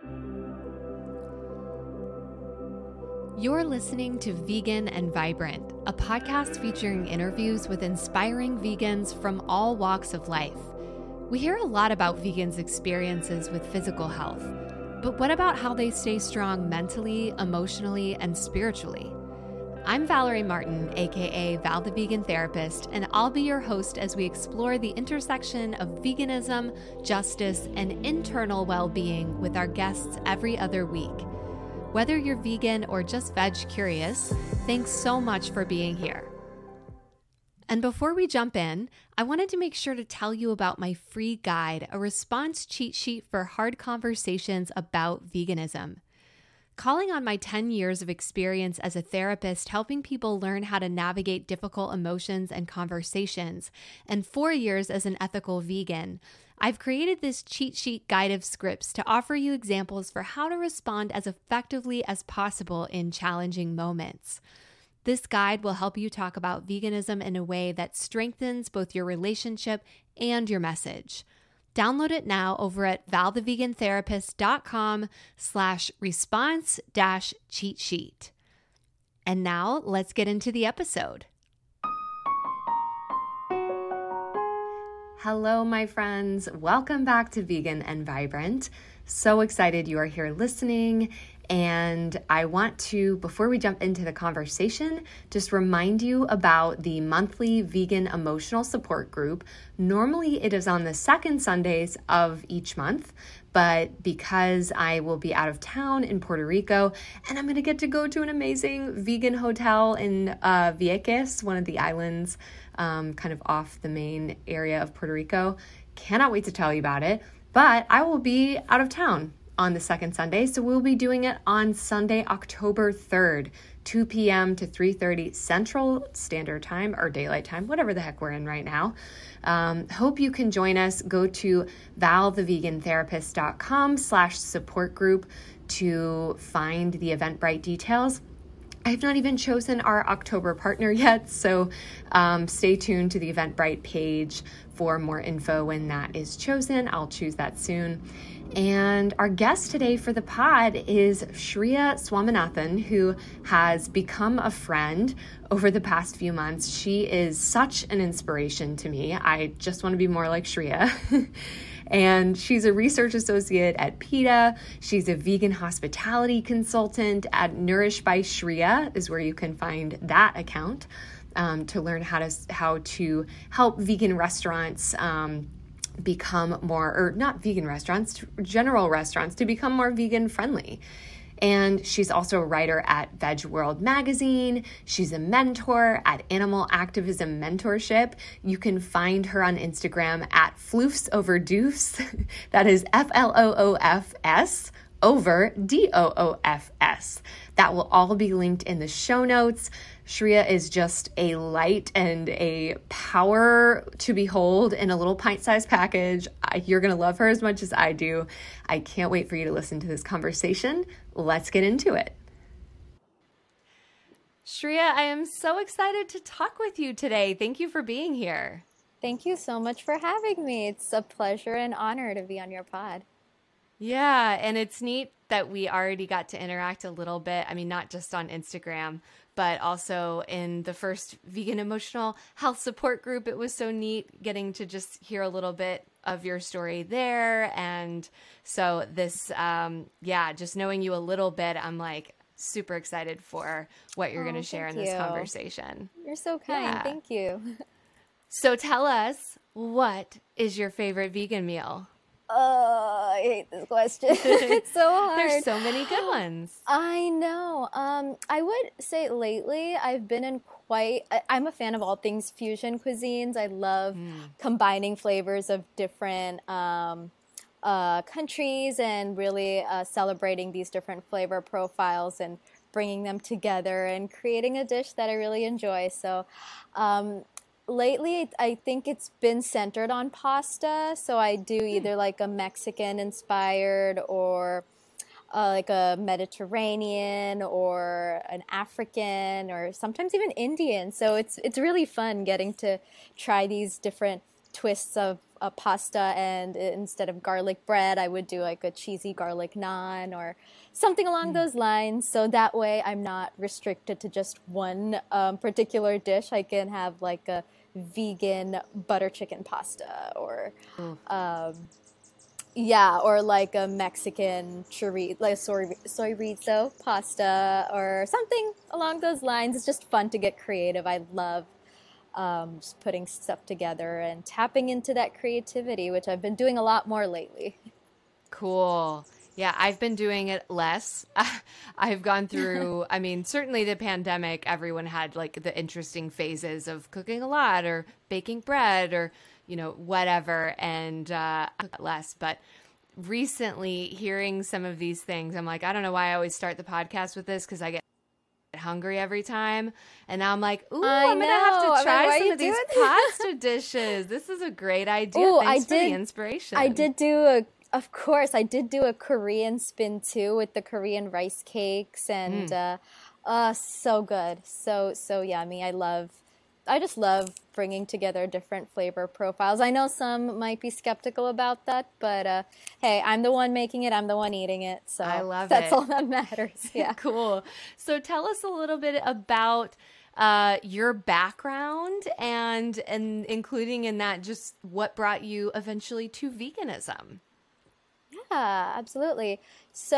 You're listening to Vegan and Vibrant, a podcast featuring interviews with inspiring vegans from all walks of life. We hear a lot about vegans' experiences with physical health, but what about how they stay strong mentally, emotionally, and spiritually? I'm Valerie Martin, aka Val the Vegan Therapist, and I'll be your host as we explore the intersection of veganism, justice, and internal well-being with our guests every other week. Whether you're vegan or just veg curious, thanks so much for being here. And before we jump in, I wanted to make sure to tell you about my free guide, a response cheat sheet for hard conversations about veganism. Calling on my 10 years of experience as a therapist helping people learn how to navigate difficult emotions and conversations, and 4 years as an ethical vegan, I've created this cheat sheet guide of scripts to offer you examples for how to respond as effectively as possible in challenging moments. This guide will help you talk about veganism in a way that strengthens both your relationship and your message. Download it now over at valthevegantherapist.com/response-cheat sheet. And now let's get into the episode. Hello, my friends. Welcome back to Vegan and Vibrant. So excited you are here listening. And I want to, before we jump into the conversation, just remind you about the monthly vegan emotional support group. Normally it is on the second Sundays of each month, but because I will be out of town in Puerto Rico and I'm going to get to go to an amazing vegan hotel in Vieques, one of the islands kind of off the main area of Puerto Rico. Cannot wait to tell you about it, but I will be out of town on the second Sunday, so we'll be doing it on Sunday, October 3rd, 2 p.m. to 3:30 Central Standard Time or Daylight Time, whatever the heck we're in right now. Hope you can join us. Go to valthevegantherapist.com/support group to find the Eventbrite details. I have not even chosen our October partner yet, so stay tuned to the Eventbrite page for more info when that is chosen. I'll choose that soon. And our guest today for the pod is Shreya Swaminathan, who has become a friend over the past few months. She is such an inspiration to me. I just want to be more like Shreya. And she's a research associate at PETA. She's a vegan hospitality consultant at Nourish by Shreya is where you can find that account to learn how to help vegan restaurants become more, or not vegan restaurants, general restaurants to become more vegan friendly. And she's also a writer at Veg World Magazine. She's a mentor at Animal Activism Mentorship. You can find her on Instagram at Floofs Over Doofs. That is FLOOFS over DOOFS. That will all be linked in the show notes. Shreya is just a light and a power to behold in a little pint-sized package. You're going to love her as much as I do. I can't wait for you to listen to this conversation. Let's get into it. Shreya, I am so excited to talk with you today. Thank you for being here. Thank you so much for having me. It's a pleasure and honor to be on your pod. Yeah, and it's neat that we already got to interact a little bit. I mean, not just on Instagram, but also in the first vegan emotional health support group. It was so neat getting to just hear a little bit of your story there. And so this, just knowing you a little bit, I'm like super excited for what you're going to share in this conversation. You're so kind. Yeah. Thank you. So tell us, what is your favorite vegan meal? I hate this question. It's so hard. There's so many good ones. I know. I would say lately I've been in I'm a fan of all things fusion cuisines. I love combining flavors of different countries and really celebrating these different flavor profiles and bringing them together and creating a dish that I really enjoy. So lately, I think it's been centered on pasta. So I do either like a Mexican-inspired or like a Mediterranean or an African or sometimes even Indian. So it's really fun getting to try these different twists of a pasta, and instead of garlic bread, I would do like a cheesy garlic naan or something along those lines. So that way I'm not restricted to just one particular dish. I can have like a vegan butter chicken pasta or yeah, or like a Mexican chorizo, like chorizo pasta or something along those lines. It's just fun to get creative. I love just putting stuff together and tapping into that creativity, which I've been doing a lot more lately. Cool. Yeah, I've been doing it less. I've gone through, I mean, certainly the pandemic, everyone had like the interesting phases of cooking a lot or baking bread or, you know, whatever, and less. But recently hearing some of these things, I'm like, I don't know why I always start the podcast with this because I get hungry every time. And now I'm like, ooh, I'm going to have to try some of these pasta dishes. This is a great idea. Ooh, Thanks for the inspiration. I did do of course, I did do a Korean spin too with the Korean rice cakes and so good. So yummy. I just love bringing together different flavor profiles. I know some might be skeptical about that, but hey, I'm the one making it. I'm the one eating it. So I love that's it. all that matters. Yeah. Cool. So tell us a little bit about your background and including in that just what brought you eventually to veganism. Yeah, absolutely. So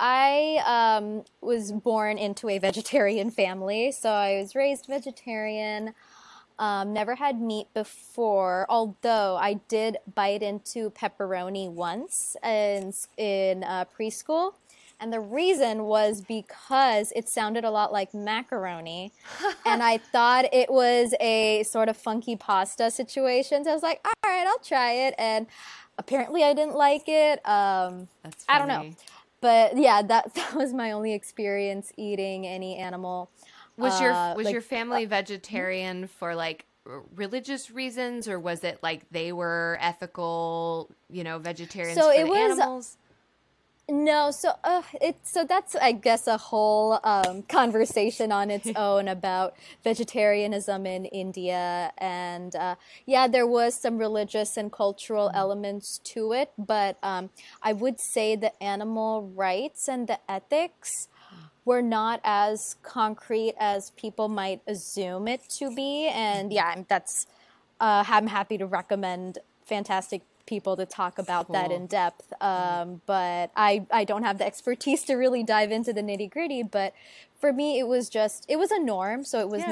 I was born into a vegetarian family. So I was raised vegetarian, never had meat before, although I did bite into pepperoni once in preschool. And the reason was because it sounded a lot like macaroni. And I thought it was a sort of funky pasta situation. So I was like, all right, I'll try it. And apparently I didn't like it. That's funny. I don't know. But yeah, that was my only experience eating any animal. Was your family vegetarian for like religious reasons, or was it like they were ethical, you know, vegetarians for the animals? No, so that's, I guess, a whole conversation on its own about vegetarianism in India, and yeah, there was some religious and cultural elements to it, but I would say the animal rights and the ethics were not as concrete as people might assume it to be, and yeah, I'm happy to recommend fantastic people to talk about that in depth, but I don't have the expertise to really dive into the nitty gritty. But for me, it was a norm, so it was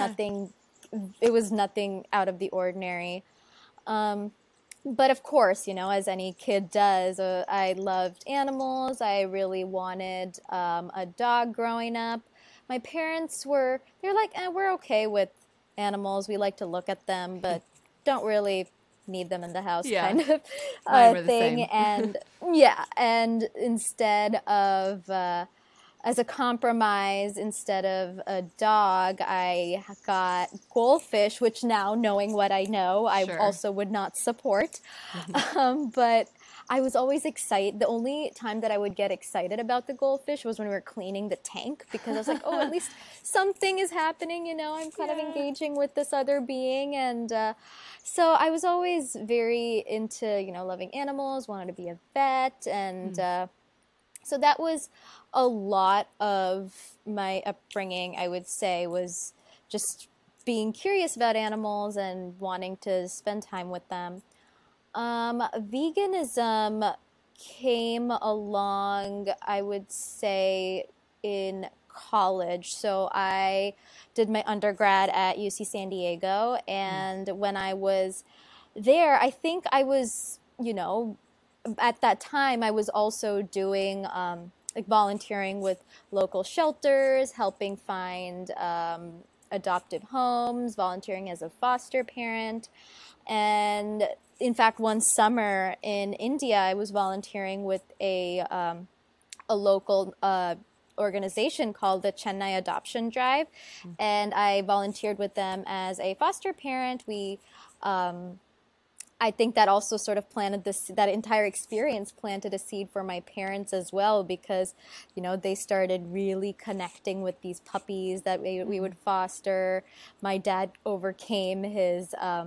nothing out of the ordinary. But of course, you know, as any kid does, I loved animals. I really wanted a dog growing up. My parents they're like, we're okay with animals. We like to look at them, but don't really need them in the house, kind of thing. And yeah, and instead of as a compromise, instead of a dog, I got goldfish, which now, knowing what I know, I also would not support. But I was always excited. The only time that I would get excited about the goldfish was when we were cleaning the tank, because I was like, oh, at least something is happening, you know, I'm kind of engaging with this other being. And so I was always very into, you know, loving animals, wanted to be a vet. And so that was a lot of my upbringing, I would say, was just being curious about animals and wanting to spend time with them. Veganism came along, I would say, in college. So I did my undergrad at UC San Diego, and when I was there, I think I was, you know, at that time I was also doing like volunteering with local shelters, helping find adopted homes, volunteering as a foster parent. And in fact, one summer in India, I was volunteering with a local organization called the Chennai Adoption Drive, and I volunteered with them as a foster parent. I think that also sort of that entire experience planted a seed for my parents as well, because, you know, they started really connecting with these puppies that we would foster. My dad overcame his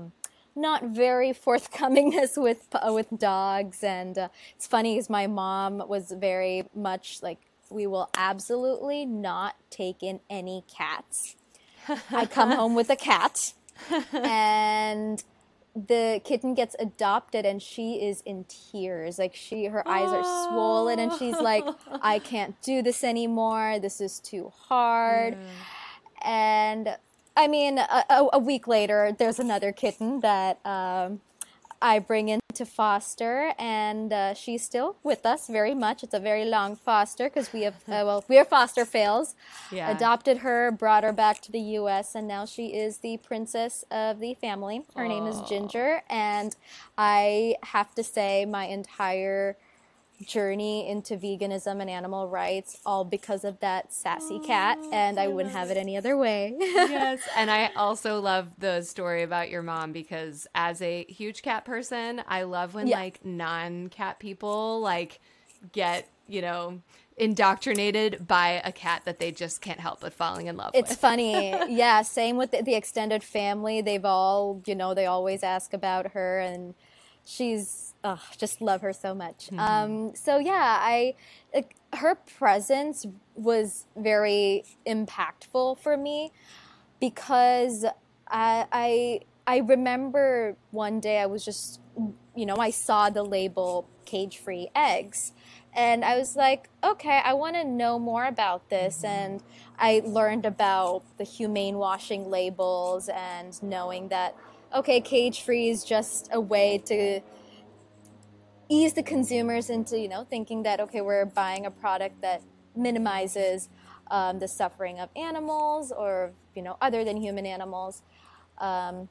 not very forthcomingness with dogs. And it's funny because my mom was very much like, we will absolutely not take in any cats. I come home with a cat, and the kitten gets adopted, and she is in tears. Like, her eyes are swollen, and she's like, I can't do this anymore. This is too hard. And I mean, a week later, there's another kitten that I bring in to foster, and she's still with us very much. It's a very long foster because we have, we are foster fails. Yeah. Adopted her, brought her back to the U.S., and now she is the princess of the family. Her name is Ginger, and I have to say my entire journey into veganism and animal rights all because of that sassy cat, and I wouldn't have it any other way. Yes, and I also love the story about your mom, because as a huge cat person, I love when like non-cat people like get, you know, indoctrinated by a cat that they just can't help but falling in love with. It's funny. Yeah, same with the extended family. They've all, you know, they always ask about her, and she's just love her so much. So yeah, her presence was very impactful for me, because I remember one day I was just, you know, I saw the label cage-free eggs, and I was like, okay, I want to know more about this. And I learned about the humane washing labels, and knowing that, okay, cage-free is just a way to ease the consumers into, you know, thinking that, okay, we're buying a product that minimizes the suffering of animals, or, you know, other than human animals. And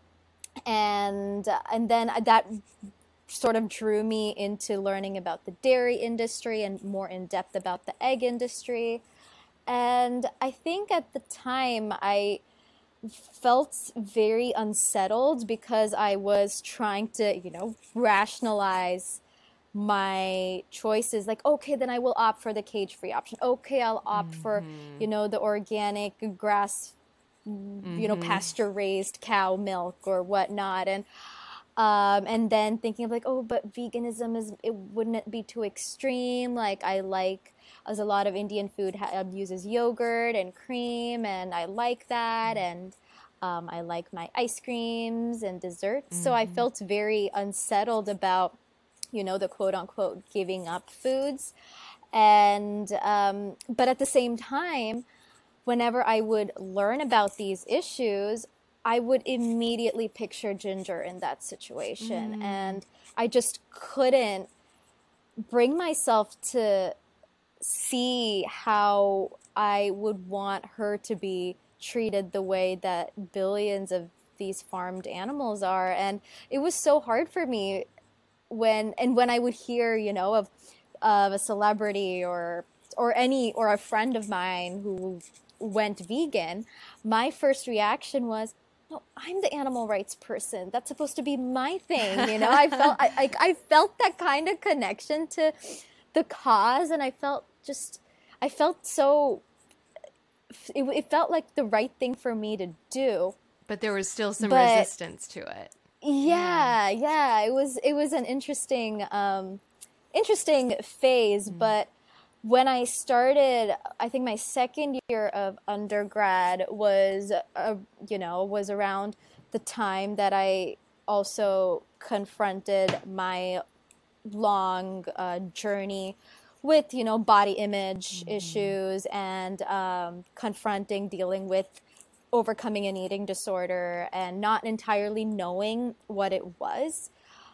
then that sort of drew me into learning about the dairy industry and more in depth about the egg industry. And I think at the time I felt very unsettled, because I was trying to, you know, rationalize my choices. Like, okay, then I will opt for the cage-free option. Okay, I'll opt for, you know, the organic grass, you know, pasture-raised cow milk or whatnot. And then thinking of like, oh, but veganism wouldn't it be too extreme? Like, as a lot of Indian food uses yogurt and cream, and I like that, and I like my ice creams and desserts. So I felt very unsettled about, you know, the quote unquote giving up foods. And but at the same time, whenever I would learn about these issues, I would immediately picture Ginger in that situation. And I just couldn't bring myself to see how I would want her to be treated the way that billions of these farmed animals are. And it was so hard for me when I would hear, you know, of a celebrity or a friend of mine who went vegan, my first reaction was, no, I'm the animal rights person. That's supposed to be my thing. You know, I felt that kind of connection to the cause, and I felt so, it felt like the right thing for me to do. But there was still some resistance to it. Yeah. It was an interesting phase. But when I started, I think my second year of undergrad was around the time that I also confronted my long journey with, you know, body image issues, and dealing with overcoming an eating disorder and not entirely knowing what it was.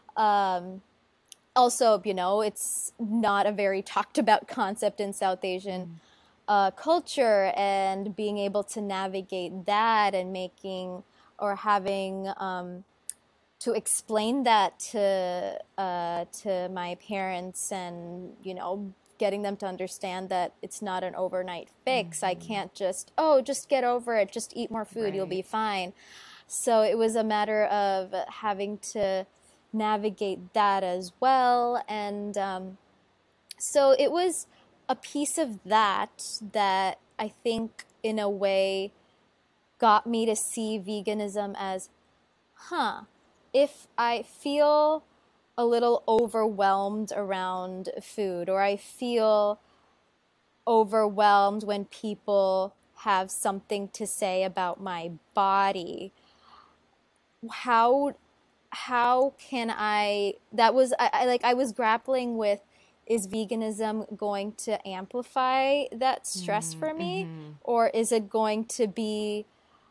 Also, you know, it's not a very talked about concept in South Asian culture, and being able to navigate that and having to explain that to my parents, and, you know, getting them to understand that it's not an overnight fix. I can't just get over it, just eat more food, you'll be fine. So it was a matter of having to navigate that as well. And so it was a piece of that I think in a way got me to see veganism as, if I feel a little overwhelmed around food, or I feel overwhelmed when people have something to say about my body, how can I, that was I was grappling with, is veganism going to amplify that stress for me, or is it going to be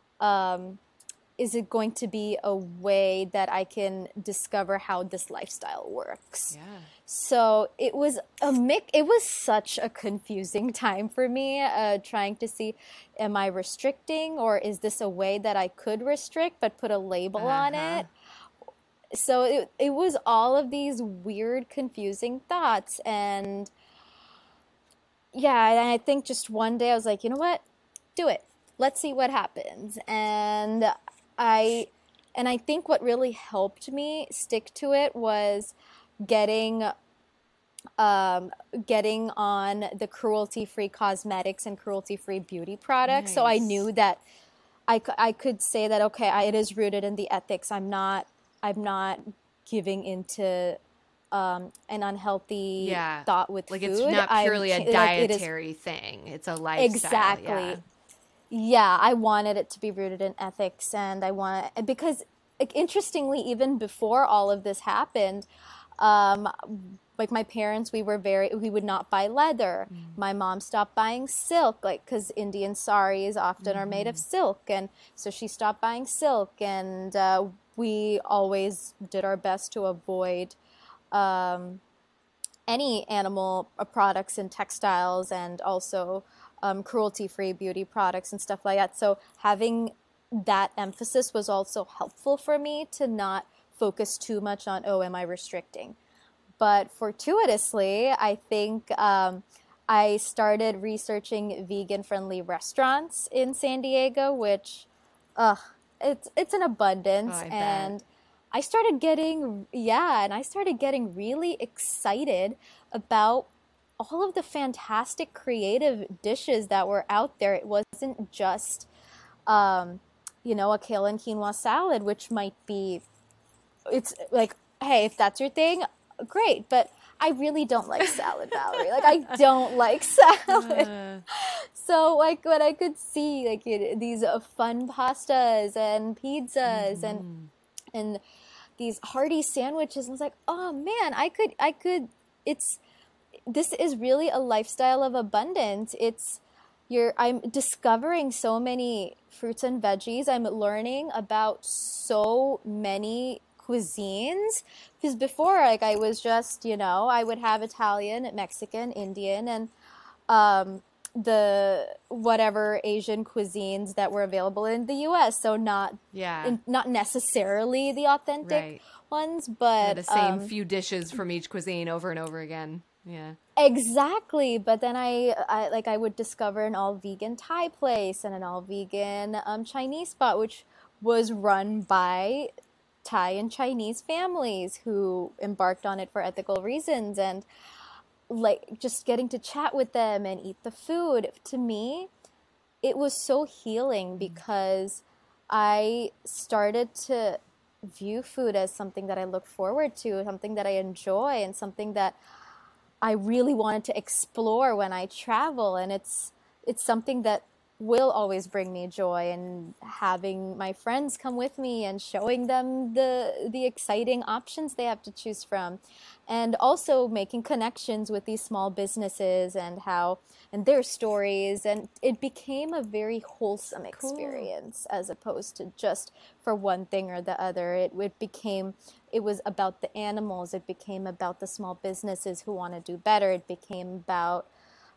a way that I can discover how this lifestyle works? Yeah. So it was it was such a confusing time for me, trying to see, am I restricting, or is this a way that I could restrict but put a label on it? So it was all of these weird, confusing thoughts. And yeah, and I think just one day I was like, you know what? Do it. Let's see what happens. And I think what really helped me stick to it was getting on the cruelty-free cosmetics and cruelty-free beauty products. Nice. So I knew that I could say that, okay, it is rooted in the ethics. I'm not giving into an unhealthy thought with food. It's not purely a dietary thing. It's a lifestyle. Exactly. Yeah, I wanted it to be rooted in ethics, and because interestingly, even before all of this happened, like my parents, we would not buy leather. My mom stopped buying silk, because Indian saris often are made of silk, and so she stopped buying silk, and we always did our best to avoid any animal products and textiles, and also cruelty-free beauty products and stuff like that. So having that emphasis was also helpful for me to not focus too much on, am I restricting? But fortuitously, I think I started researching vegan-friendly restaurants in San Diego, which, it's an abundance. And I started getting really excited about all of the fantastic creative dishes that were out there. It wasn't just, a kale and quinoa salad, which it's like, hey, if that's your thing, great. But I really don't like salad, Valerie. I don't like salad. So when I could see these fun pastas and pizzas and these hearty sandwiches, I was like, oh man, I could. This is really a lifestyle of abundance. I'm discovering so many fruits and veggies. I'm learning about so many cuisines, because before, I was just, I would have Italian, Mexican, Indian, and the whatever Asian cuisines that were available in the US. So not necessarily the authentic ones, but the same few dishes from each cuisine over and over again. Yeah, exactly. But then I would discover an all vegan Thai place and an all vegan Chinese spot, which was run by Thai and Chinese families who embarked on it for ethical reasons. And just getting to chat with them and eat the food, to me, it was so healing, because I started to view food as something that I look forward to, something that I enjoy, and something that I really wanted to explore when I travel. And it's something that will always bring me joy, and having my friends come with me and showing them the exciting options they have to choose from, and also making connections with these small businesses and their stories. And it became a very wholesome experience, as opposed to just for one thing or the other. It was about the animals. It became about the small businesses who want to do better. It became about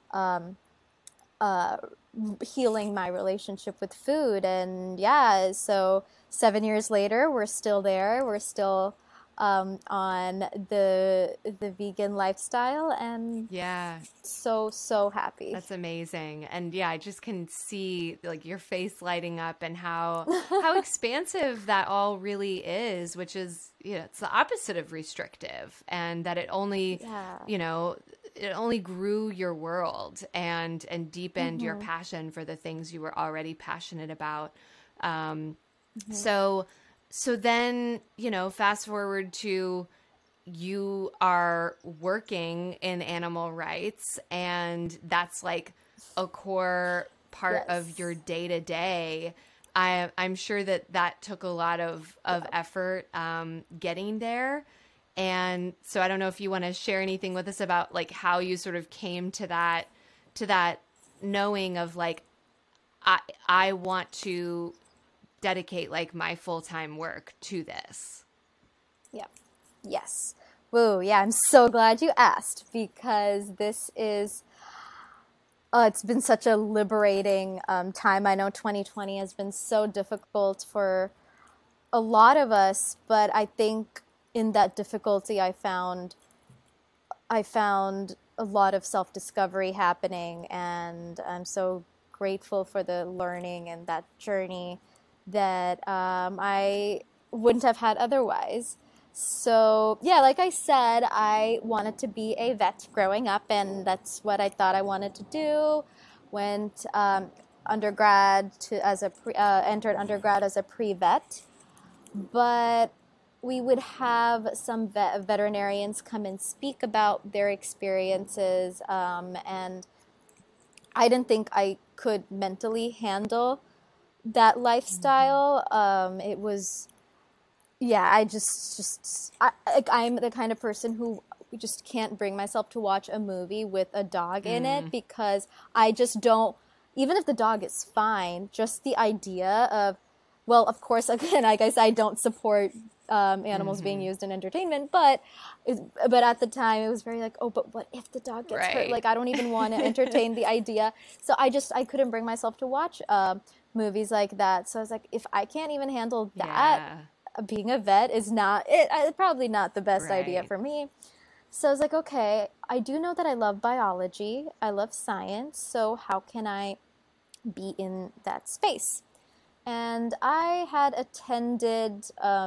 healing my relationship with food. And so 7 years later, we're still there. We're still on the vegan lifestyle, and so happy. That's amazing. And I just can see your face lighting up, and how expansive that all really is, which is, it's the opposite of restrictive, and that it only it only grew your world and deepened your passion for the things you were already passionate about. So So then, fast forward to you are working in animal rights, and that's like a core part of your Yes. day to day. I'm sure that took a lot of Yeah. effort getting there. And so I don't know if you want to share anything with us about like how you sort of came to that knowing of like I I want to dedicate like my full-time work to this. Yeah. Yes. Woo. Yeah. I'm so glad you asked because this is, it's been such a liberating time. I know 2020 has been so difficult for a lot of us, but I think in that difficulty, I found a lot of self-discovery happening, and I'm so grateful for the learning and that journey that I wouldn't have had otherwise. So, yeah, like I said, I wanted to be a vet growing up, and that's what I thought I wanted to do. Went undergrad to as a entered undergrad as a pre-vet, but we would have some veterinarians come and speak about their experiences, and I didn't think I could mentally handle that lifestyle. It was, yeah, I I'm the kind of person who just can't bring myself to watch a movie with a dog in it because I just don't, even if the dog is fine, just the idea of, well, of course, again, I guess I don't support animals being used in entertainment, but at the time it was very like, oh, but what if the dog gets hurt? Right. Like, I don't even want to entertain the idea. So I couldn't bring myself to watch movies like that. So I was like, if I can't even handle that, Yeah. being a vet is probably not the best idea Right. for me. So I was like, okay, I do know that I love biology. I love science. So how can I be in that space? And I had attended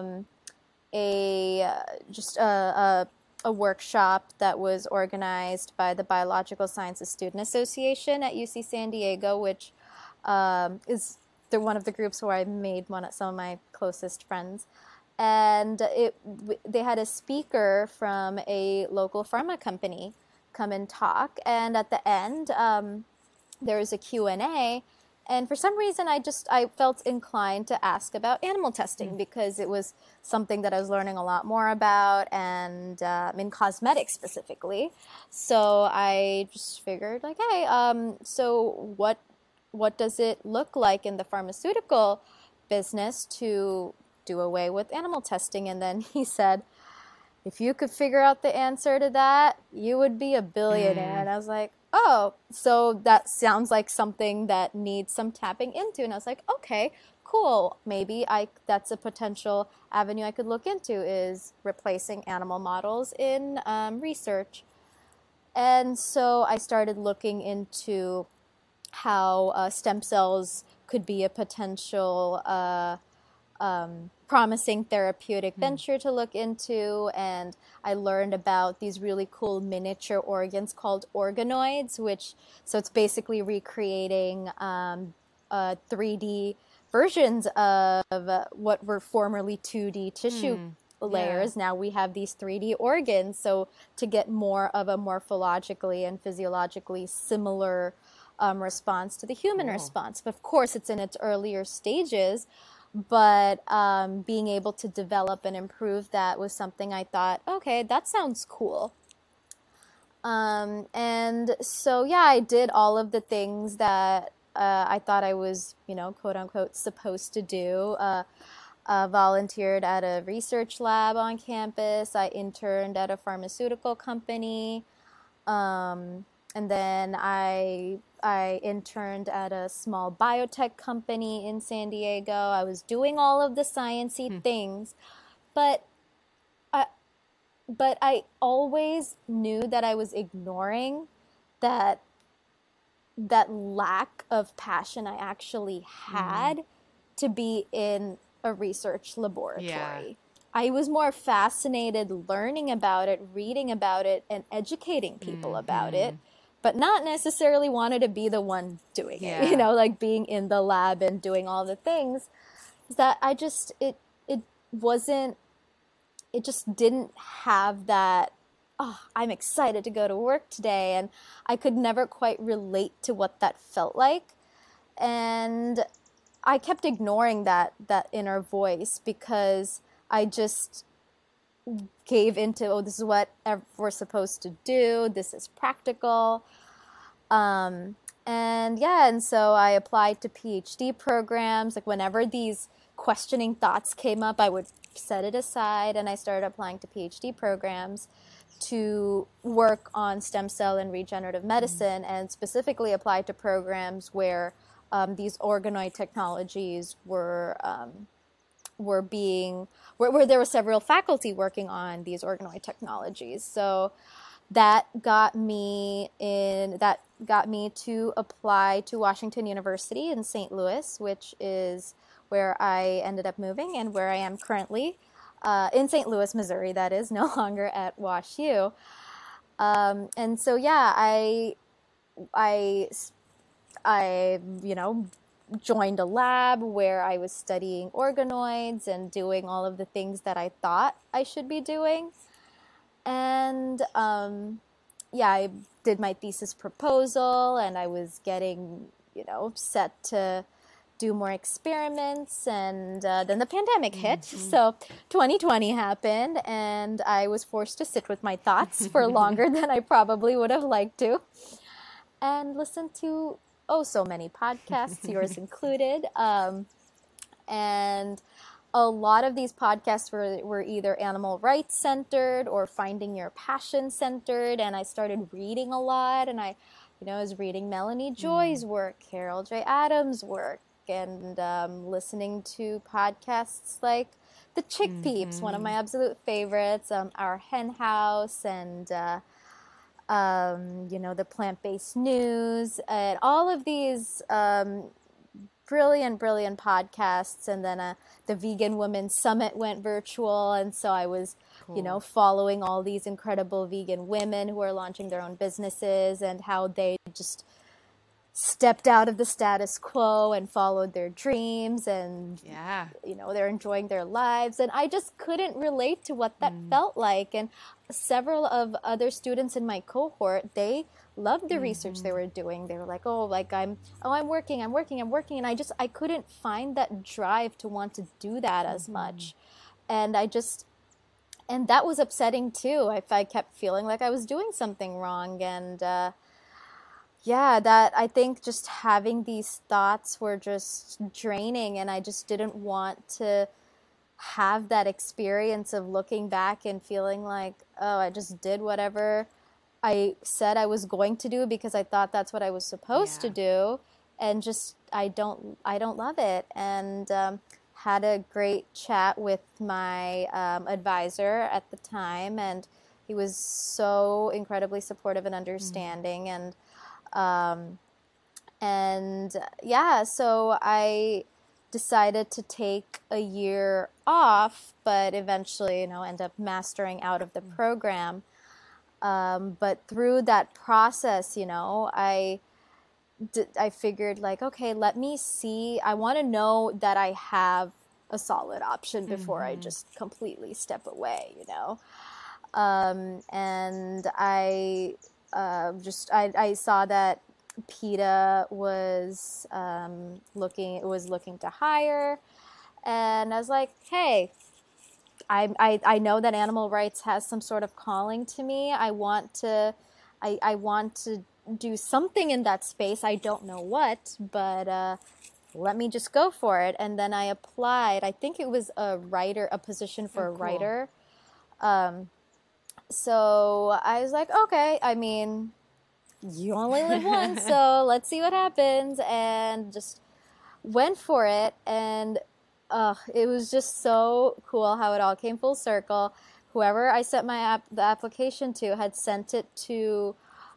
a just a workshop that was organized by the Biological Sciences Student Association at UC San Diego, which is one of the groups where I made some of my closest friends. And they had a speaker from a local pharma company come and talk. And at the end, there was a Q&A. And for some reason, I felt inclined to ask about animal testing because it was something that I was learning a lot more about, and in cosmetics specifically. So I just figured, like, hey, so what does it look like in the pharmaceutical business to do away with animal testing? And then he said, if you could figure out the answer to that, you would be a billionaire. And I was like, oh, so that sounds like something that needs some tapping into. And I was like, okay, cool. Maybe that's a potential avenue I could look into, is replacing animal models in research. And so I started looking into how stem cells could be a potential promising therapeutic venture to look into, and I learned about these really cool miniature organs called organoids, so it's basically recreating 3D versions of what were formerly 2D tissue layers. Now we have these 3D organs, so to get more of a morphologically and physiologically similar response to the human response. But of course, it's in its earlier stages. But being able to develop and improve that was something I thought, okay, that sounds cool. And so, yeah, I did all of the things that I thought I was, quote unquote, supposed to do. Volunteered at a research lab on campus. I interned at a pharmaceutical company. And then I interned at a small biotech company in San Diego. I was doing all of the sciencey things, but I always knew that I was ignoring that lack of passion I actually had to be in a research laboratory. Yeah. I was more fascinated learning about it, reading about it, and educating people about it, but not necessarily wanted to be the one doing it, like being in the lab and doing all the things. That it wasn't, it just didn't have that, oh, I'm excited to go to work today. And I could never quite relate to what that felt like. And I kept ignoring that inner voice because I just gave into, oh, this is what we're supposed to do. This is practical. And so I applied to PhD programs. Like whenever these questioning thoughts came up, I would set it aside and I started applying to PhD programs to work on stem cell and regenerative medicine, and specifically applied to programs where these organoid technologies were being, where there were several faculty working on these organoid technologies. So that got me to apply to Washington University in St. Louis, which is where I ended up moving and where I am currently, in St. Louis, Missouri, that is, no longer at WashU. And so, yeah, I joined a lab where I was studying organoids and doing all of the things that I thought I should be doing. And I did my thesis proposal, and I was getting, set to do more experiments. And then the pandemic hit. So 2020 happened, and I was forced to sit with my thoughts for longer than I probably would have liked to, and listen to so many podcasts, yours included. And a lot of these podcasts were either animal rights centered or finding your passion centered. And I started reading a lot, and I was reading Melanie Joy's work, Carol J. Adams' work, and listening to podcasts like The Chick Peeps, one of my absolute favorites, Our Hen House, and the Plant-Based News, and all of these brilliant podcasts. And then the Vegan Women's Summit went virtual, and so I was following all these incredible vegan women who are launching their own businesses and how they just stepped out of the status quo and followed their dreams, and they're enjoying their lives. And I just couldn't relate to what that felt like. And several of other students in my cohort, they loved the research they were doing. They were like, I'm working. And I couldn't find that drive to want to do that as much. And and that was upsetting too. If I kept feeling like I was doing something wrong. And that I think just having these thoughts were just draining, and I just didn't want to have that experience of looking back and feeling like, I just did whatever I said I was going to do because I thought that's what I was supposed to do, and just I don't love it. And had a great chat with my advisor at the time, and he was so incredibly supportive and understanding. So I decided to take a year off, but eventually, end up mastering out of the program. But through that process, I figured like, okay, let me see. I want to know that I have a solid option before I just completely step away, and I saw that PETA was looking to hire, and I was like, hey, I know that animal rights has some sort of calling to me. I want to do something in that space. I don't know what, but let me just go for it. And then I applied. I think it was a position for a writer. So I was like, okay, I mean, you only live once, so let's see what happens. And just went for it. And it was just so cool how it all came full circle. Whoever I sent the application to had sent it to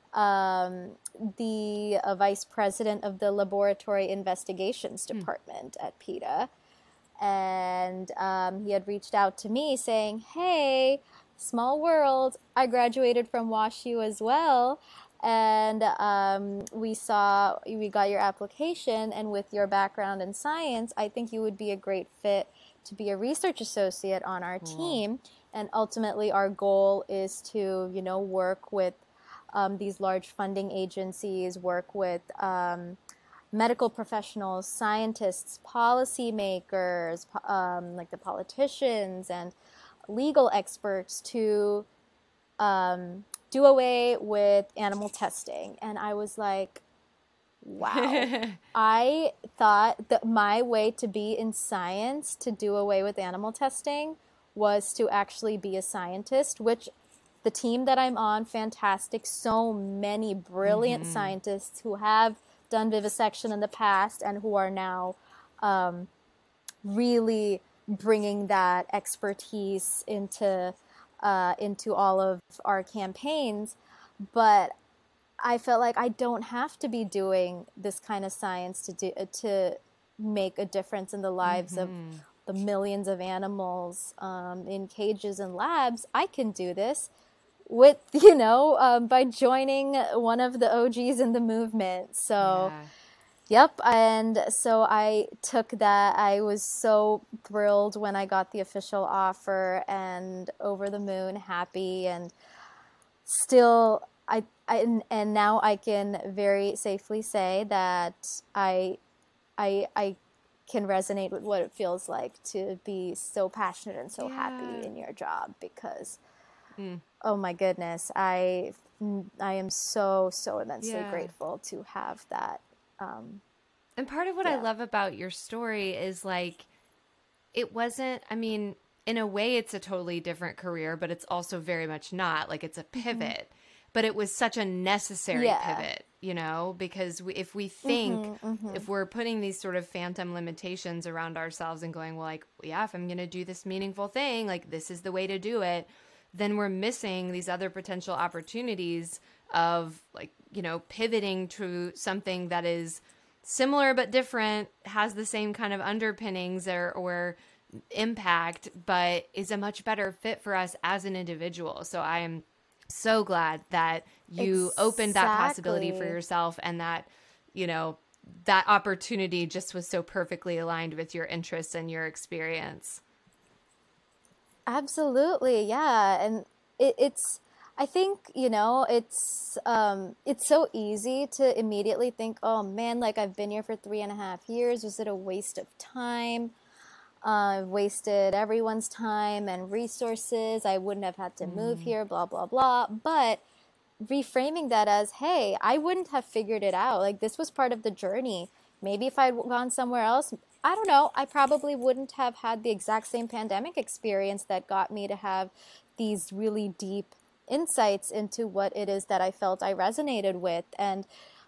the vice president of the laboratory investigations department at PETA. And he had reached out to me saying, hey, small world, I graduated from WashU as well. And we got your application, and with your background in science, I think you would be a great fit to be a research associate on our team. And ultimately, our goal is to, work with these large funding agencies, work with medical professionals, scientists, policymakers, like the politicians and legal experts to do away with animal testing. And I was like, wow. I thought that my way to be in science, to do away with animal testing, was to actually be a scientist, which the team that I'm on, fantastic. So many brilliant scientists who have done vivisection in the past and who are now really bringing that expertise into all of our campaigns. But I felt like I don't have to be doing this kind of science to make a difference in the lives of the millions of animals in cages and labs. I can do this with, by joining one of the OGs in the movement. So, yep. And so I took that. I was so thrilled when I got the official offer and over the moon, happy, and still and now I can very safely say that I can resonate with what it feels like to be so passionate and so happy in your job, because oh my goodness, I am so immensely grateful to have that. And part of what I love about your story is like, it wasn't, I mean, in a way it's a totally different career, but it's also very much not. Like, it's a pivot, but it was such a necessary pivot, because if we think, if we're putting these sort of phantom limitations around ourselves and going, well, like, if I'm going to do this meaningful thing, like, this is the way to do it, then we're missing these other potential opportunities of, like, pivoting to something that is similar but different, has the same kind of underpinnings or impact, but is a much better fit for us as an individual. So I am so glad that you opened that possibility for yourself, and that, that opportunity just was so perfectly aligned with your interests and your experience. Absolutely. Yeah. And it's, I think, it's so easy to immediately think, oh man, like, I've been here for 3.5 years. Was it a waste of time? I've wasted everyone's time and resources. I wouldn't have had to move here, blah, blah, blah. But reframing that as, hey, I wouldn't have figured it out. Like, this was part of the journey. Maybe if I'd gone somewhere else, I don't know, I probably wouldn't have had the exact same pandemic experience that got me to have these really deep insights into what it is that I felt I resonated with. And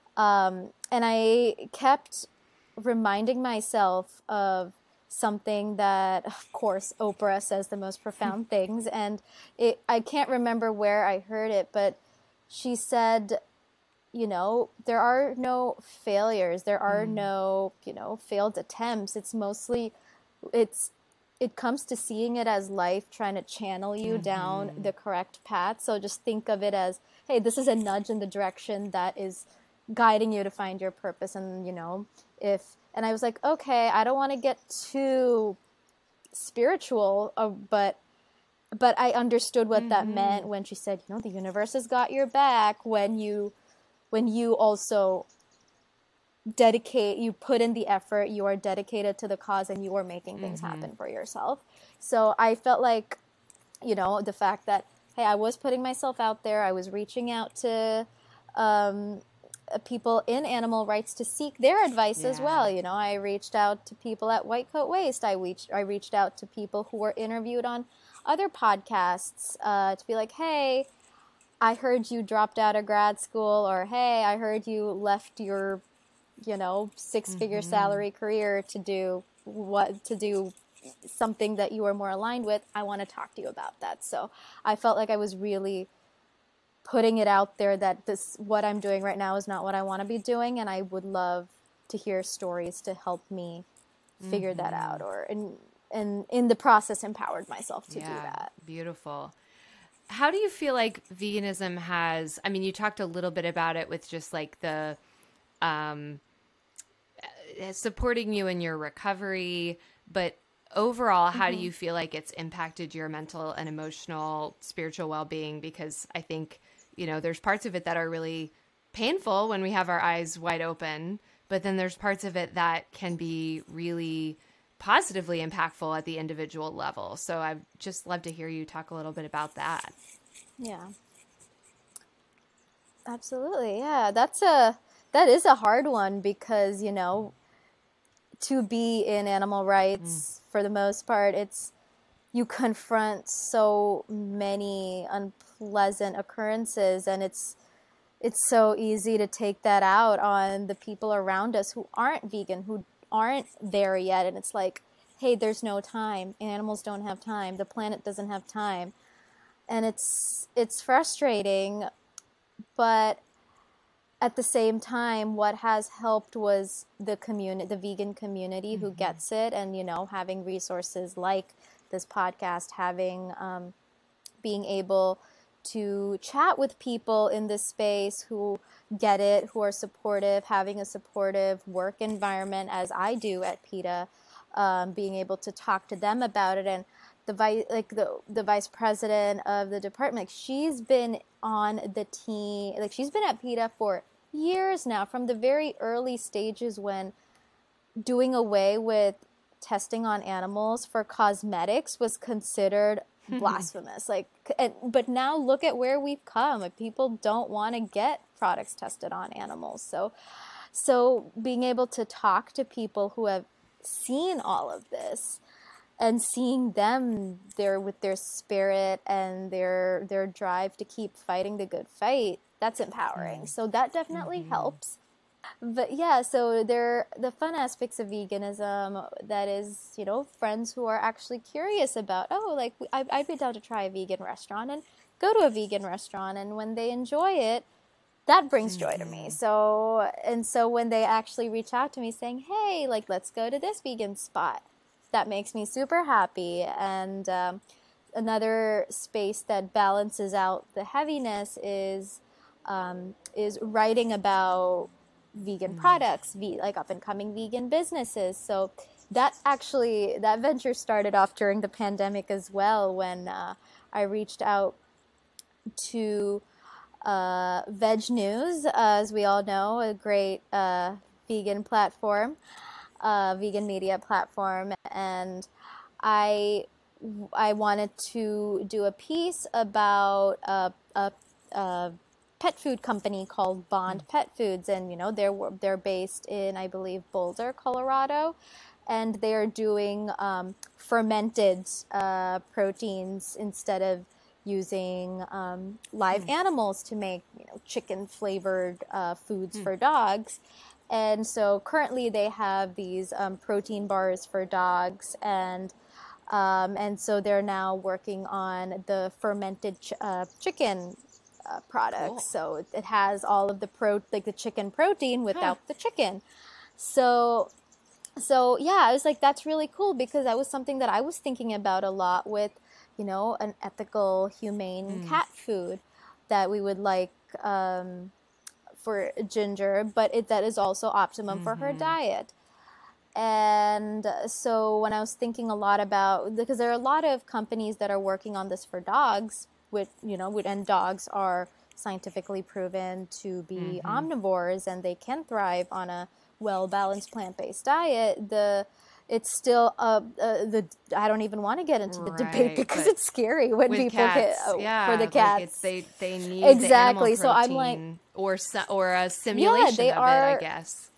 I kept reminding myself of something that, of course, Oprah says the most profound things. And I can't remember where I heard it, but she said, there are no failures. There are no, failed attempts. It's mostly, it comes to seeing it as life trying to channel you down the correct path. So just think of it as, hey, this is a nudge in the direction that is guiding you to find your purpose. And, and I was like, okay, I don't want to get too spiritual, but I understood what that meant when she said, the universe has got your back when you also dedicate, you put in the effort, you are dedicated to the cause, and you are making things happen for yourself. So I felt like, the fact that, hey, I was putting myself out there, I was reaching out to people in animal rights to seek their advice as well. I reached out to people at White Coat Waste. I reached out to people who were interviewed on other podcasts to be like, hey, I heard you dropped out of grad school, or hey, I heard you left your, 6-figure salary career to do something that you were more aligned with. I want to talk to you about that. So I felt like I was really putting it out there that what I'm doing right now is not what I want to be doing, and I would love to hear stories to help me figure that out, and in the process empowered myself to do that. Beautiful. How do you feel like veganism has, I mean, you talked a little bit about it with just like the supporting you in your recovery, but overall, how do you feel like it's impacted your mental and emotional, spiritual well-being? Because I think, there's parts of it that are really painful when we have our eyes wide open, but then there's parts of it that can be really positively impactful at the individual level. So I'd just love to hear you talk a little bit about that. Yeah. Absolutely. Yeah. That is a hard one because, to be in animal rights for the most part, you confront so many unpleasant occurrences, and it's so easy to take that out on the people around us who aren't vegan, who aren't there yet. And it's like, hey, there's no time. Animals don't have time. The planet doesn't have time. And it's frustrating, but at the same time, what has helped was the vegan community who gets it, and, having resources like this podcast, being able to chat with people in this space who get it, who are supportive, having a supportive work environment as I do at PETA, being able to talk to them about it. And the vice president of the department, she's been on the team, she's been at PETA for years now, from the very early stages when doing away with testing on animals for cosmetics was considered blasphemous. But now look at where we've come. People don't want to get products tested on animals. So being able to talk to people who have seen all of this and seeing them there with their spirit and their drive to keep fighting the good fight, that's empowering. So that definitely helps. But yeah, so the fun aspects of veganism, that is, friends who are actually curious about, I'd be down to try a vegan restaurant, and go to a vegan restaurant, and when they enjoy it, that brings joy to me. So when they actually reach out to me saying, hey, let's go to this vegan spot, that makes me super happy. And another space that balances out the heaviness is writing about vegan products, up and coming vegan businesses. So that venture started off during the pandemic as well, when I reached out to Veg News, as we all know, a great vegan platform, vegan media platform, and I wanted to do a piece about a pet food company called Bond Pet Foods, and they're based in, I believe, Boulder, Colorado, and they are doing fermented proteins instead of using live animals to make chicken flavored foods for dogs. And so currently they have these protein bars for dogs, and so they're now working on the fermented chicken product. Cool. So it has all of the chicken protein without the chicken. So yeah, I was like, that's really cool, because that was something that I was thinking about a lot with, an ethical, humane cat food that we would like for Ginger, but that is also optimum for her diet. And so when I was thinking a lot about, because there are a lot of companies that are working on this for dogs, and dogs are scientifically proven to be omnivores, and they can thrive on a well-balanced plant-based diet. It's still I don't even want to get into the debate, because it's scary when people cats, for the cats. They need exactly. The animal protein, so I'm like, or a simulation of it, I guess.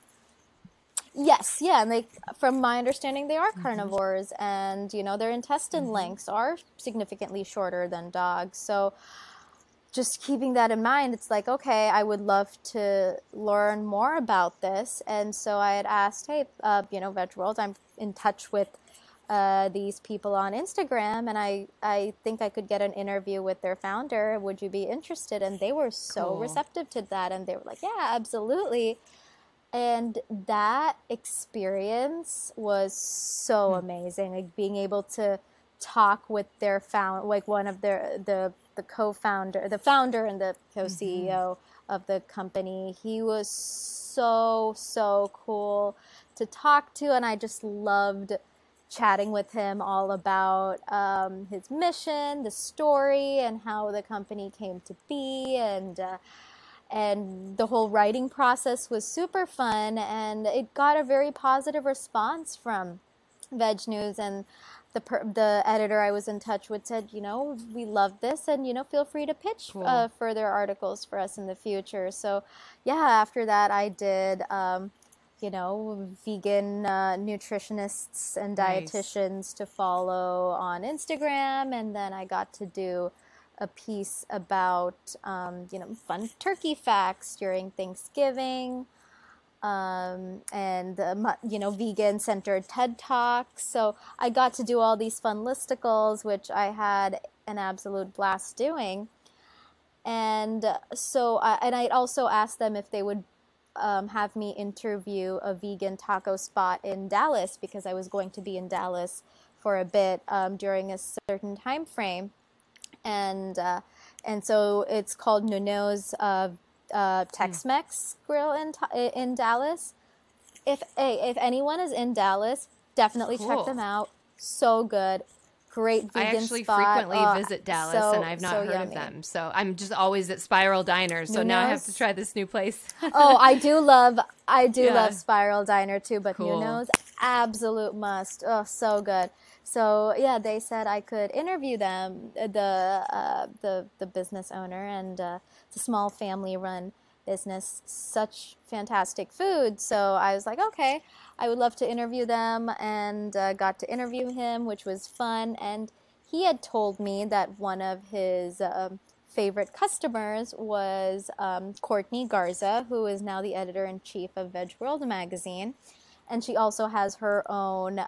Yes, yeah, and from my understanding, they are carnivores, and their intestine lengths are significantly shorter than dogs. So just keeping that in mind, it's like, okay, I would love to learn more about this. And so I had asked, hey, Veg World, I'm in touch with these people on Instagram, and I think I could get an interview with their founder. Would you be interested? And they were so receptive to that, and they were like, yeah, absolutely. And that experience was so amazing, being able to talk with their one of the co-founder, the founder and the co-CEO of the company. He was so cool to talk to, and I just loved chatting with him all about his mission, the story, and how the company came to be, and the whole writing process was super fun, and it got a very positive response from Veg News, and the editor I was in touch with said, we love this, and feel free to pitch Cool. further articles for us in the future. So yeah, after that I did vegan nutritionists and Nice. dietitians to follow on Instagram, and then I got to do a piece about fun turkey facts during Thanksgiving, and vegan centered TED Talks. So I got to do all these fun listicles, which I had an absolute blast doing. And I also asked them if they would have me interview a vegan taco spot in Dallas, because I was going to be in Dallas for a bit during a certain time frame. And so it's called Nuno's Tex-Mex Grill in Dallas. If anyone is in Dallas, definitely Cool. check them out. So good. Great vegan spot. I actually frequently visit Dallas, and I've not heard yummy. of them. So I'm just always at Spiral Diner. So now I have to try this new place. I do love Yeah. Spiral Diner too, but Cool. Nuno's absolute must. Oh, so good. So yeah, they said I could interview them, the business owner, and it's a small family-run business. Such fantastic food. So I was like, okay, I would love to interview them, and got to interview him, which was fun. And he had told me that one of his favorite customers was Courtney Garza, who is now the editor-in-chief of Veg World magazine, and she also has her own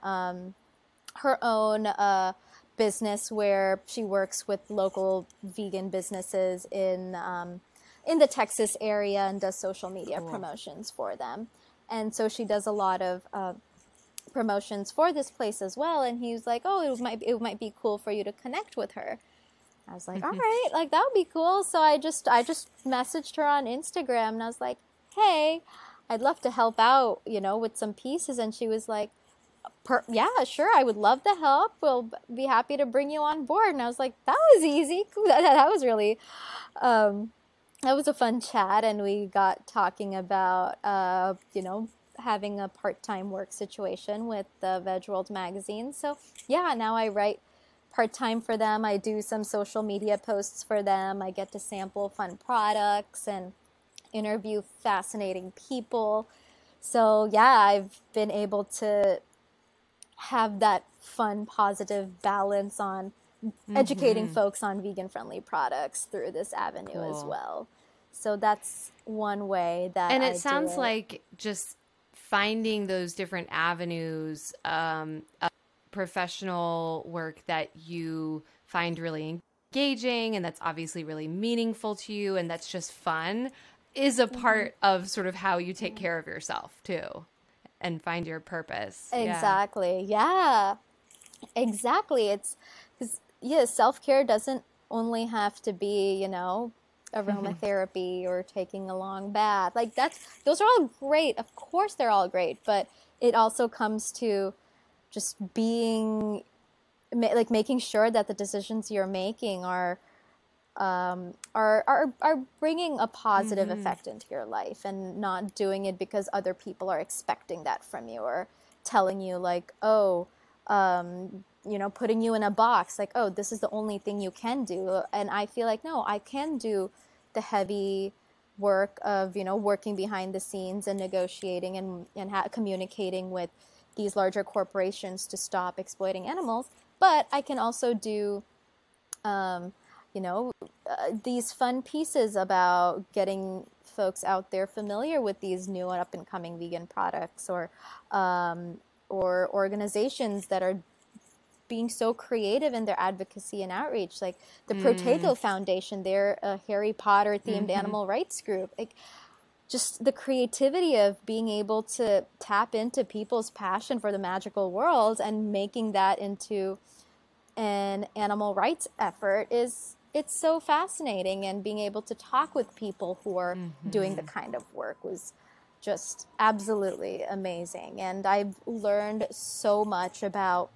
business where she works with local vegan businesses in the Texas area and does social media promotions for them. And so she does a lot of promotions for this place as well. And he was like, "Oh, it might be cool for you to connect with her." I was like, "All right, like that would be cool." So I just messaged her on Instagram, and I was like, "Hey, I'd love to help out, with some pieces." And she was like, "Yeah, sure, I would love to help. We'll be happy to bring you on board." And I was like, "That was easy." That was really, that was a fun chat, and we got talking about, having a part-time work situation with the Veg World magazine. So yeah, now I write part-time for them. I do some social media posts for them. I get to sample fun products and interview fascinating people. So yeah, I've been able to have that fun, positive balance on educating folks on vegan-friendly products through this avenue as well. So that's one way that And I it sounds do it. like just finding those different avenues of professional work that you find really engaging and that's obviously really meaningful to you and that's just fun is a part of sort of how you take care of yourself too and find your purpose. Exactly. Yeah. Exactly. It's because self-care doesn't only have to be, aromatherapy or taking a long bath. Like those are all great. Of course they're all great, but it also comes to just being making sure that the decisions you're making are bringing a positive effect into your life and not doing it because other people are expecting that from you or telling you like, putting you in a box like, oh, this is the only thing you can do. And I feel like, no, I can do the heavy work of, working behind the scenes and negotiating and communicating with these larger corporations to stop exploiting animals. But I can also do, these fun pieces about getting folks out there familiar with these new and up-and-coming vegan products or organizations that are being so creative in their advocacy and outreach, like the Protego Foundation. They're a Harry Potter themed animal rights group. Like, just the creativity of being able to tap into people's passion for the magical world and making that into an animal rights effort it's so fascinating. And being able to talk with people who are doing the kind of work was just absolutely amazing. And I've learned so much about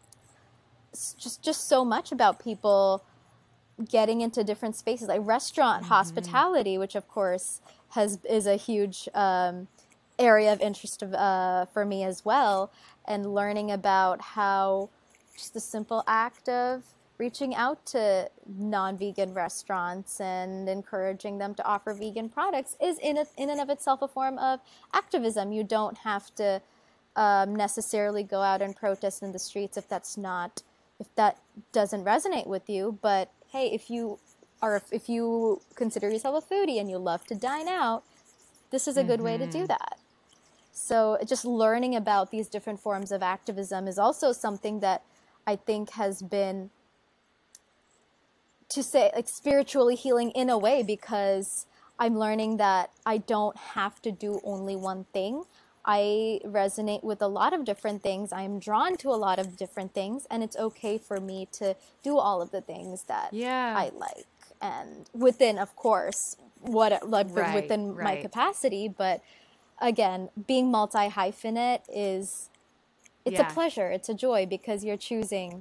just so much about people getting into different spaces, like restaurant hospitality, which of course is a huge area of interest for me as well, and learning about how just the simple act of reaching out to non-vegan restaurants and encouraging them to offer vegan products is in and of itself a form of activism. You don't have to necessarily go out and protest in the streets if that doesn't resonate with you. But hey, if you consider yourself a foodie and you love to dine out, this is a good way to do that. So just learning about these different forms of activism is also something that I think has been, to say, like, spiritually healing in a way, because I'm learning that I don't have to do only one thing. I resonate with a lot of different things. I'm drawn to a lot of different things, and it's okay for me to do all of the things that I like, and within, of course, within my capacity. But again, being multi-hyphenate it's a pleasure, it's a joy, because you're choosing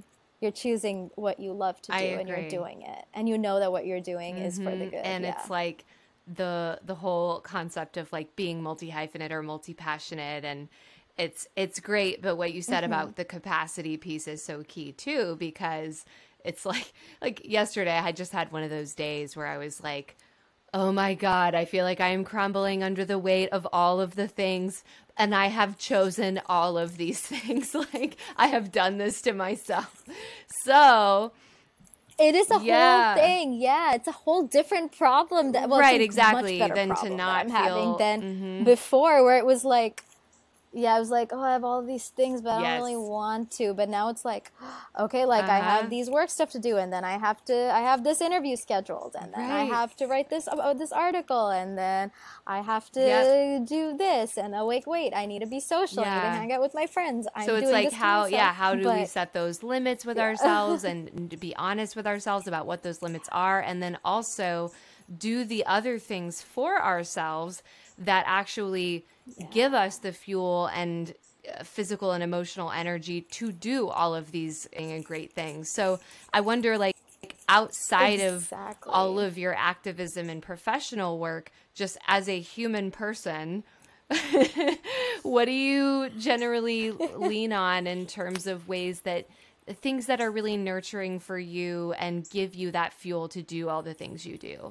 what you love to do, and you're doing it, and you know that what you're doing is for the good. And it's like the whole concept of like being multi-hyphenate or multi-passionate, and it's great. But what you said about the capacity piece is so key too, because it's like yesterday I just had one of those days where I was like, oh my God, I feel like I am crumbling under the weight of all of the things, and I have chosen all of these things. Like, I have done this to myself. So it is a whole thing. Yeah, it's a whole different problem. Exactly. Than to not feel than before, where it was like, I was like, oh, I have all of these things, but I don't really want to. But now it's like, okay, like I have these work stuff to do, and then I have this interview scheduled, and then I have to write this article, and then I have to do this, and wait, I need to be social, I need to hang out with my friends. So it's like, how do we set those limits with ourselves, and to be honest with ourselves about what those limits are, and then also do the other things for ourselves that actually give us the fuel and physical and emotional energy to do all of these great things. So I wonder, like, outside of all of your activism and professional work, just as a human person, what do you generally lean on in terms of ways that things that are really nurturing for you and give you that fuel to do all the things you do?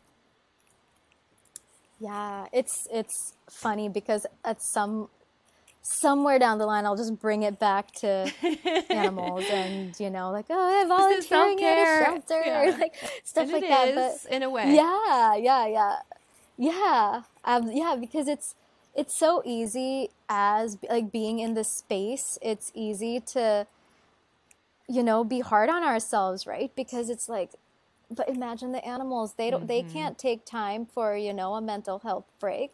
Yeah, it's funny, because at somewhere down the line, I'll just bring it back to animals, and like, oh, I'm volunteering at a shelter, or like stuff and like it that. Is, but in a way, because it's so easy as like being in this space. It's easy to be hard on ourselves, right? Because it's like, but imagine the animals, they can't take time for, a mental health break.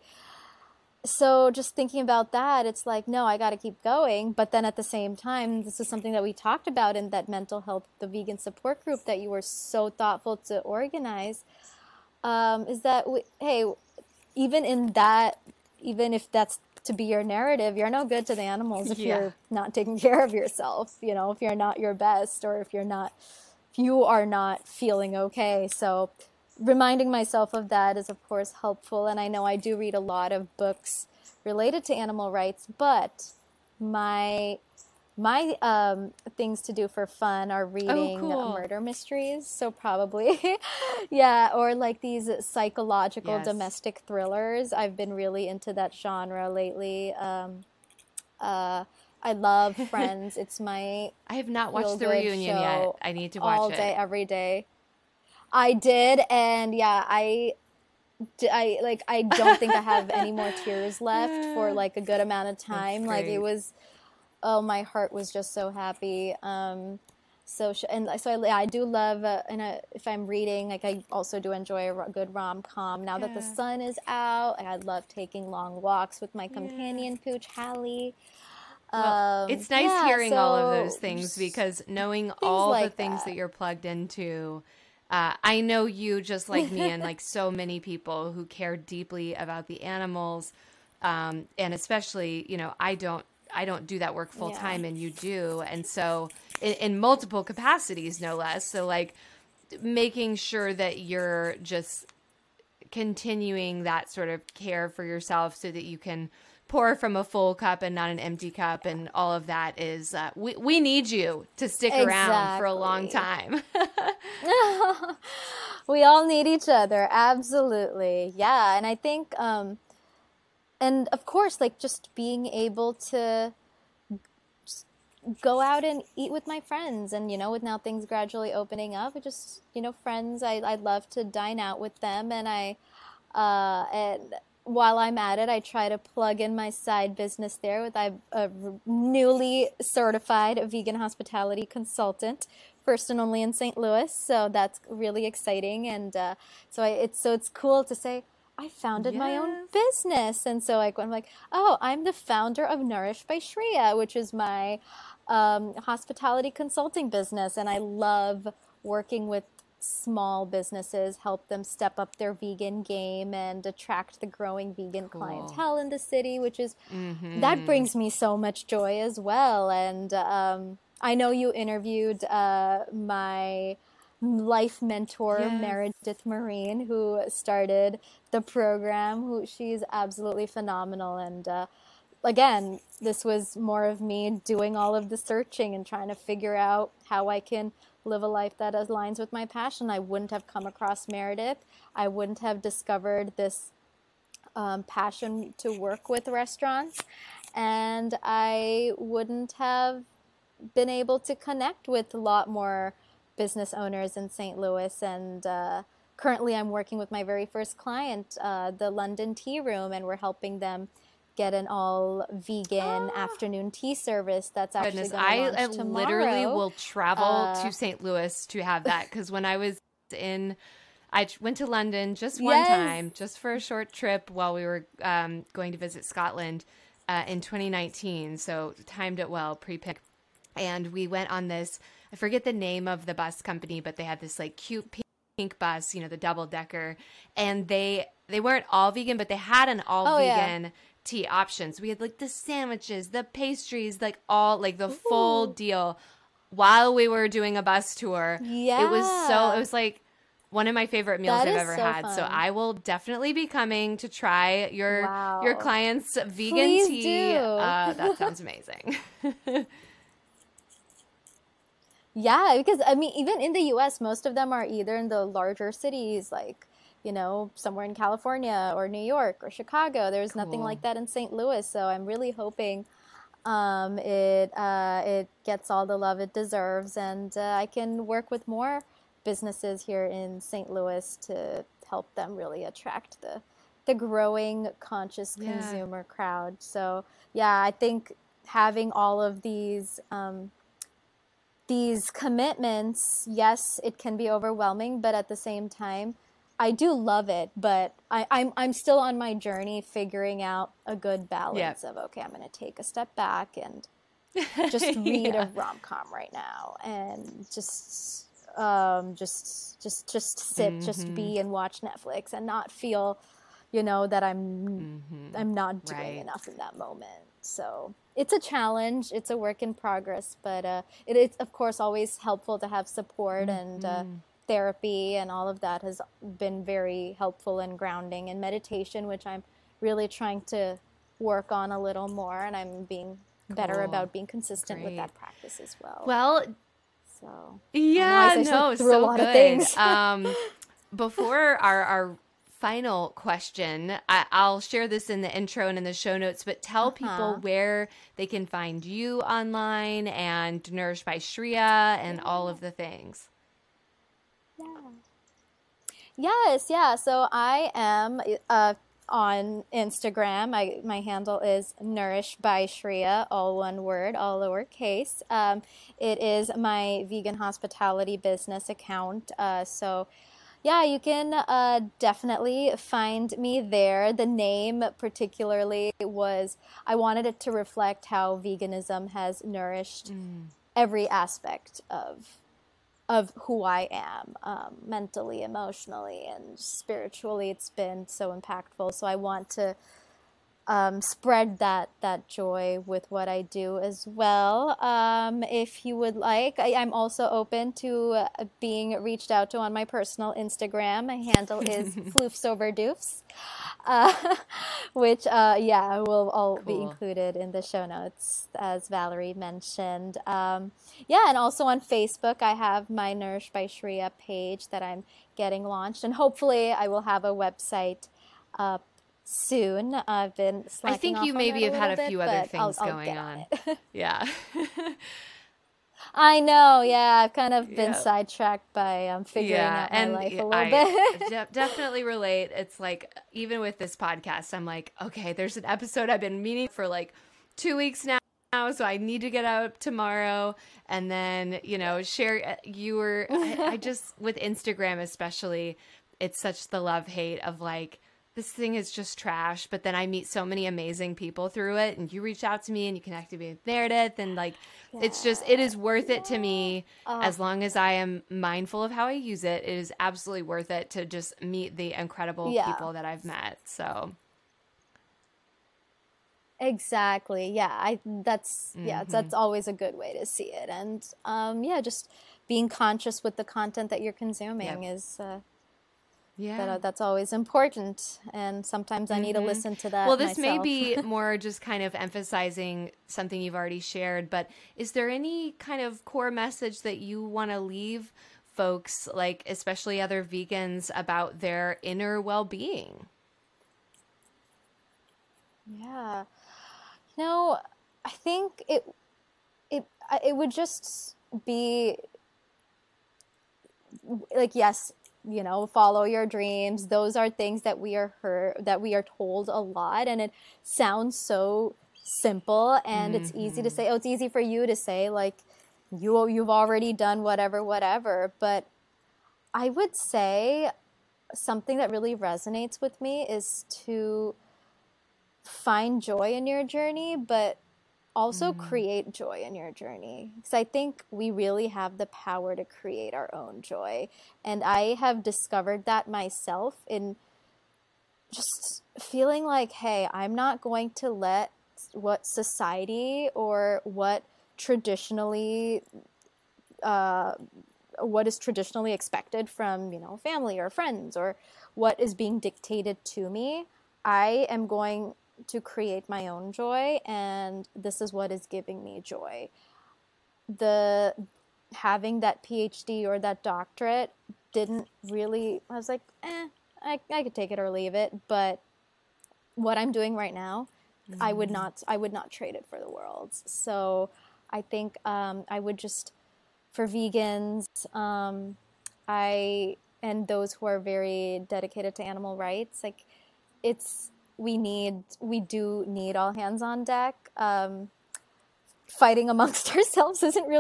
So just thinking about that, it's like, no, I got to keep going. But then at the same time, this is something that we talked about in that mental health, the vegan support group that you were so thoughtful to organize, is that, even if that's to be your narrative, you're no good to the animals if you're not taking care of yourself, if you're not your best, or if you are not feeling okay. So reminding myself of that is, of course, helpful. And I know I do read a lot of books related to animal rights, but my things to do for fun are reading murder mysteries. So probably, or like these psychological domestic thrillers. I've been really into that genre lately. I love Friends. It's my I have not watched the reunion yet. I need to watch all day, every day. I did, and I don't think I have any more tears left for like a good amount of time. Like, it was, my heart was just so happy. So I do love, if I'm reading, like, I also do enjoy a good rom-com. Now that the sun is out, I love taking long walks with my companion pooch, Hallie. Well, it's nice hearing all of those things, because knowing all the things that you're plugged into, I know you just like me and like so many people who care deeply about the animals. And especially, I don't do that work full time and you do. And so in multiple capacities, no less. So like making sure that you're just continuing that sort of care for yourself so that you can pour from a full cup and not an empty cup, and all of that is we need you to stick around for a long time. We all need each other, absolutely. Yeah. And I think and of course, like just being able to go out and eat with my friends, and with now things gradually opening up, I just friends, I love to dine out with them, and and while I'm at it, I try to plug in my side business there with I'm a newly certified vegan hospitality consultant, first and only in St. Louis, so that's really exciting. And it's cool to say I founded my own business. And so I'm like, oh, I'm the founder of Nourish by Shreya, which is my hospitality consulting business. And I love working with small businesses, help them step up their vegan game and attract the growing vegan clientele in the city, which is, that brings me so much joy as well. And I know you interviewed my life mentor, Meredith Marine, who started the program. She's absolutely phenomenal. And again, this was more of me doing all of the searching and trying to figure out how I can live a life that aligns with my passion. I wouldn't have come across Meredith. I wouldn't have discovered this passion to work with restaurants. And I wouldn't have been able to connect with a lot more business owners in St. Louis. And currently I'm working with my very first client, the London Tea Room, and we're helping them get an all vegan afternoon tea service that's actually going to launch tomorrow. I literally will travel to St. Louis to have that, because when I went to London just one time, just for a short trip while we were going to visit Scotland in 2019. So timed it well, pre-pick. And we went on this, I forget the name of the bus company, but they had this like cute pink bus, the double decker, and they weren't all vegan, but they had an all vegan tea options. We had like the sandwiches, the pastries, like all like the full deal while we were doing a bus tour. Yeah. It was like one of my favorite meals I've ever had. Fun. So I will definitely be coming to try your clients' vegan Please tea. Do. That sounds amazing. Yeah, because I mean, even in the US, most of them are either in the larger cities, like somewhere in California or New York or Chicago. There's nothing like that in St. Louis. So I'm really hoping it gets all the love it deserves, and I can work with more businesses here in St. Louis to help them really attract the growing conscious consumer crowd. So yeah, I think having all of these commitments, yes, it can be overwhelming, but at the same time, I do love it, but I'm still on my journey figuring out a good balance of, okay, I'm going to take a step back and just read a rom-com right now and just sit, just be and watch Netflix and not feel, that I'm not doing enough in that moment. So it's a challenge. It's a work in progress, but it is, of course, always helpful to have support and therapy, and all of that has been very helpful and grounding, and meditation, which I'm really trying to work on a little more, and I'm being better about being consistent with that practice as well. Well, so so good. Before our final question, I'll share this in the intro and in the show notes, but tell people where they can find you online and Nourish by Shreya and all of the things. So I am on Instagram. My handle is Nourish by Shreya, all one word, all lowercase. It is my vegan hospitality business account. You can definitely find me there. The name particularly I wanted it to reflect how veganism has nourished every aspect of of who I am, mentally, emotionally, and spiritually. It's been so impactful. So I want to spread that joy with what I do as well. If you would like, I'm also open to being reached out to on my personal Instagram. My handle is floofsoverdoofs, which will all be included in the show notes, as Valerie mentioned. And also on Facebook, I have my Nourish by Shreya page that I'm getting launched, and hopefully I will have a website soon. I've been slacking I think off you on maybe that have had a little few bit, other but things I'll going on. it. Yeah. I know. Yeah, I've kind of been sidetracked by figuring out my life a little bit. Definitely relate. It's like, even with this podcast, I'm like, okay, there's an episode I've been meaning for like 2 weeks now, so I need to get out tomorrow. And then, share. I just, with Instagram especially, it's such the love-hate of like, this thing is just trash, but then I meet so many amazing people through it, and you reached out to me and you connected me with Meredith, and like, it's just, it is worth it to me as long as I am mindful of how I use it. It is absolutely worth it to just meet the incredible people that I've met. So. Exactly. Yeah. That's always a good way to see it. And, just being conscious with the content that you're consuming is, that's always important, and sometimes I need to listen to that. Well, this myself. may be more just kind of emphasizing something you've already shared, but is there any kind of core message that you want to leave folks, like especially other vegans, about their inner well-being? Yeah, I think it would just be like, yes, follow your dreams. Those are things that we are told a lot, and it sounds so simple, and it's easy to say. Oh, it's easy for you to say, like, you've already done whatever. But I would say something that really resonates with me is to find joy in your journey, but also create joy in your journey. Because I think we really have the power to create our own joy. And I have discovered that myself in just feeling like, hey, I'm not going to let what society or what is traditionally expected from, family or friends, or what is being dictated to me. I am going to create my own joy, and this is what is giving me joy. Having that PhD or that doctorate didn't really, I was like, I could take it or leave it. But what I'm doing right now, I would not trade it for the world. So I think I would just, for vegans, and those who are very dedicated to animal rights, like, we do need all hands on deck. Fighting amongst ourselves isn't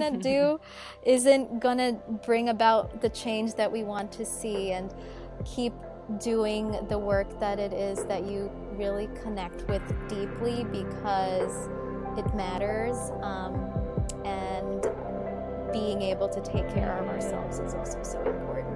gonna bring about the change that we want to see. And keep doing the work that it is that you really connect with deeply, because it matters. And being able to take care of ourselves is also so important.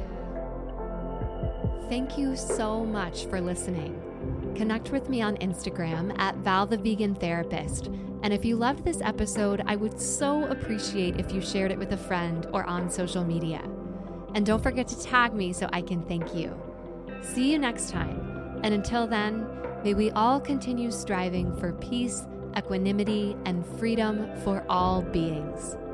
Thank you so much for listening. Connect with me on Instagram at Val the Vegan Therapist. And if you loved this episode, I would so appreciate if you shared it with a friend or on social media. And don't forget to tag me so I can thank you. See you next time. And until then, may we all continue striving for peace, equanimity, and freedom for all beings.